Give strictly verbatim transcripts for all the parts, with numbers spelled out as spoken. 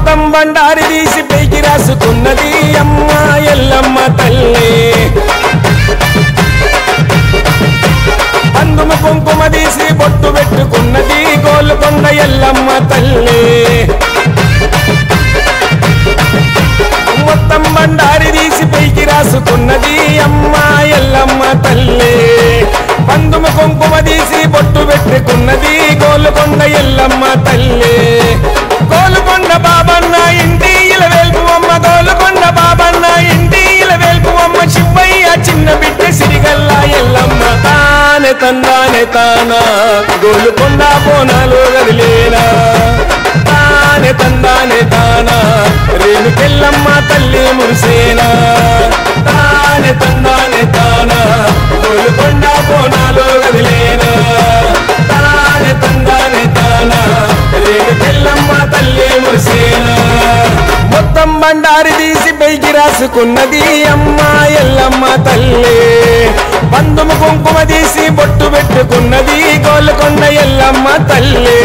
మొత్తం బండారి తీసి పైకి రాసుకున్నది అమ్మ ఎల్లమ్మ తల్లి పందుము కుంకుమ తీసి బొట్టు పెట్టుకున్నది గోల్కొండ ఎల్లమ్మ తల్లి మొత్తం బండారి తీసి పైకి రాసుకున్నది అమ్మ ఎల్లమ్మ తల్లి పందుము కుంకుమ తీసి బొట్టు పెట్టుకున్నది గోల్కొండ ఎల్లమ్మ తల్లి గోల్కొండ బాబన్న ఇంటి ఇల వేల్పువమ్మ గోల్కొండ బాబన్న ఇంటి ఇల వేల్పువమ్మ శివయ్య చిన్న బిడ్డ సిరిగల్ల ఎల్లమ్మ తానే తందానే తానా గోల్కొండ బోనాలు గదిలేనా తానే తందానే తానా రేణుకెల్లమ్మ తల్లి మురిసేనా తానే తందానే తానా గోల్కొండ బోనాలు గదిలేనా తానే తందానే తానా రేణుకెల్లమ్మ తల్లి మురిసేనా మొత్తం బండారి తీసి పైకి రాసుకున్నది అమ్మ ఎల్లమ్మ తల్లి పందుము కుంకుమ తీసి బొట్టు పెట్టుకున్నది గోల్కొండ ఎల్లమ్మ తల్లి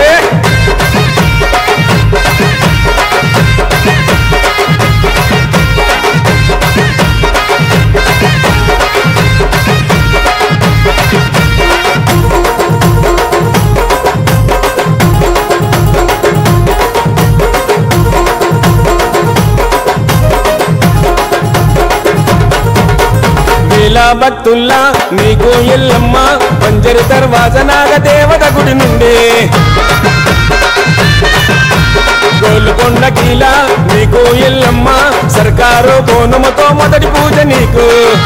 భక్తుల్లా నీకు ఎల్లమ్మ పంజరి దర్వాజ నాగ దేవత గుడి నుండి గోల్కొండ కీలా నీకు ఎల్లమ్మ సర్కారు బోనముతో మొదటి పూజ నీకు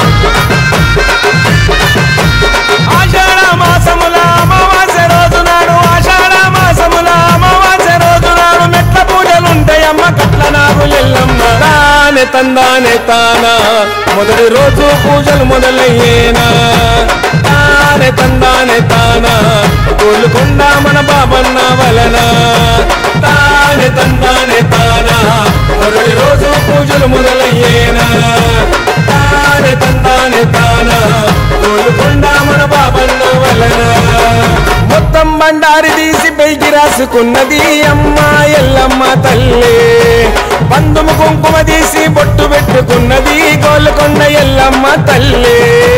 ఆషాఢ మాసముల అమావాస్య రోజు నాడు ఆషాఢ మాసముల అమావాస్య రోజు నాడు మెట్ల పూజలుంటాయమ్మ కట్ల నాగు ఎల్లమ్మ తానే తందానే తానా మొదటి రోజు పూజలు మొదలయ్యేనా తానే తందానే తానా గోల్కొండ మన బాబన్న వలన తానే తందానే తానా మొదటి రోజు పూజలు మొదలయ్యేనా తానే తందానే తానా గోల్కొండ మన బాబన్న వలన మొత్తం బండారి తీసి పైకి రాసుకున్నది అమ్మ ఎల్లమ్మ తల్లి పందుము కుంకుమ తీసి బొట్టు పెట్టుకున్నది గోల్కొండ ఎల్లమ్మ తల్లి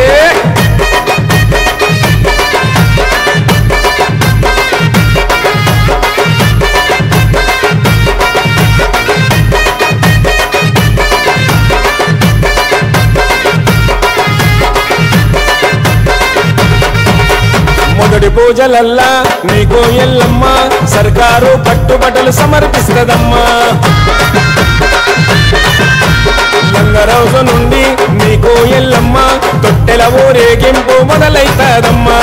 మొదటి పూజలల్లా నీకు ఎల్లమ్మ సర్కారు పట్టుబట్టలు సమర్పిస్తదమ్మా లంగరోజు నుండి నీకు ఎల్లమ్మ తొట్టెల ఊరేగింపు మొదలైతదమ్మా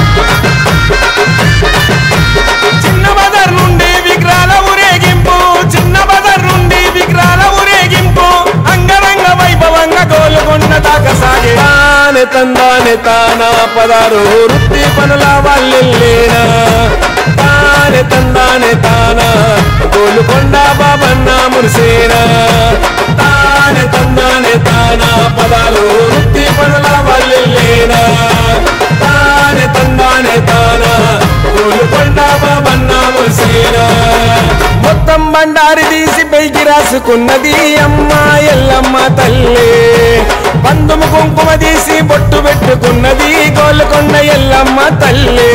చిన్న బజార్ నుండి విగ్రహాల ఊరేగింపు చిన్న బజార్ నుండి విగ్రహాల ఊరేగింపు అంగరంగ వైభవంగా గోల్కొండ దాకా సాగే తానే తందానే తానా పదారు వృత్తి పనుల వాళ్ళెళ్ళేనా తానే తందానే తానా గోల్కొండ బాబన్న మురిసేనా తానే తందానే తానా పదాలు వృత్తి పనుల వాళ్ళెళ్ళేనా తానే తందానే తానా గోల్కొండ బాబన్న మురిసేనా మొత్తం బండారి తీసి పైకి రాసుకున్నది అమ్మ ఎల్లమ్మ తల్లి పందుము కుంకుమ తీసి బొట్టు పెట్టుకున్నది గోల్కొండ ఎల్లమ్మ తల్లి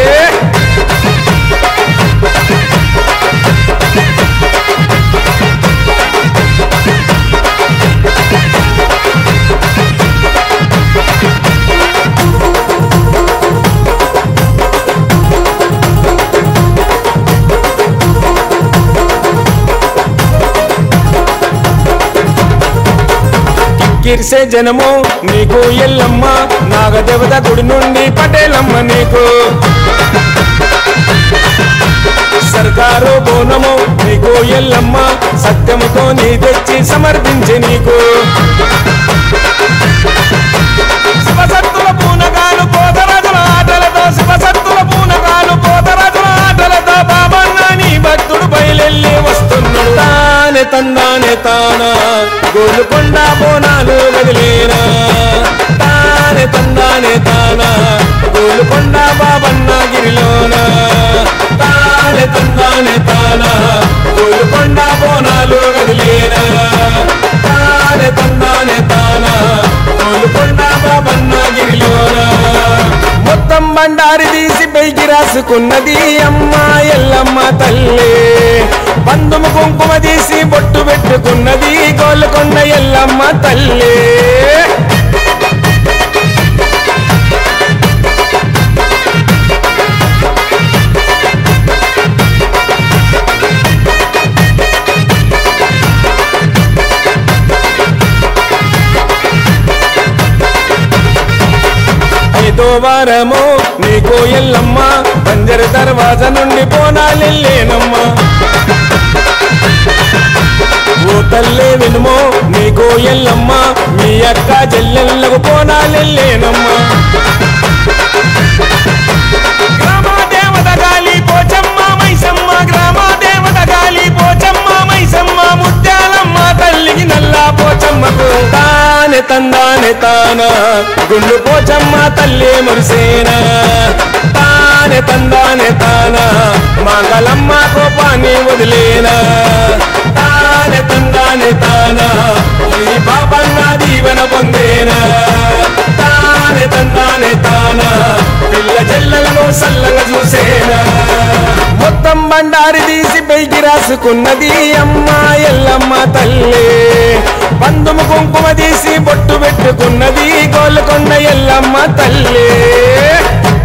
కిర్సే జనము నీకు ఎల్లమ్మ నాగదేవత గుడి నుండి పటేలమ్మ నీకు సర్కారు బోనము నీకు ఎల్లమ్మ సత్యముతో నీ తెచ్చి సమర్పించి నీకు శివసత్తుల పూనకాలు పోతరాజుల ఆటలతో శివసత్తుల పూనకాలు పోతరాజుల ఆటలతో బాబన్న నీ భక్తుడు బయలెళ్ళి వస్తున్నాడు తానే తందానే తానా గోల్కొండ బోనాలు గదిలేనా తానే తందానే తానా గోల్కొండ బాబన్న గిరిలోనా తానే తందానే తానా గోల్కొండ బండారి తీసి పైకి రాసుకున్నది అమ్మ ఎల్లమ్మ తల్లి బంధుము కుంకుమ తీసి బొట్టు పెట్టుకున్నది గోల్కొండ ఎల్లమ్మ తల్లి ఐదో వారము నీకు ఎల్లమ్మ బంజర దర్వాజా నుండి బోనాలెల్లేనమ్మా ఓ తల్లే వినుమో నీకు ఎల్లమ్మ మీ అక్క చెల్లెళ్ళకు బోనాలెల్లేనమ్మా గ్రామ దేవత గాలి పోచమ్మ మైసమ్మ గ్రామ దేవత గాలి పోచమ్మ మైసమ్మ ముత్యాలమ్మ తల్లికి నల్లా పోచమ్మకు తానే తందానే తానా గుండు పోచమ్మ తల్లి మురిసేనా తానే తందానే తానా మంగళమ్మ కోపాన్ని వదిలేనా తానే తందానే తానా ఈ పాపన్న దీవెన పొందేనా తానే తందానే తానా పిల్ల చెల్లెలను సల్లగా చూసేనా మొత్తం బండారి తీసి పైకి రాసుకున్నది అమ్మ ఎల్లమ్మ తల్లి బంధుము కుంకుమ తీసి బొట్టు పెట్టుకున్నది గోల్కొండ ఎల్లమ్మ తల్లి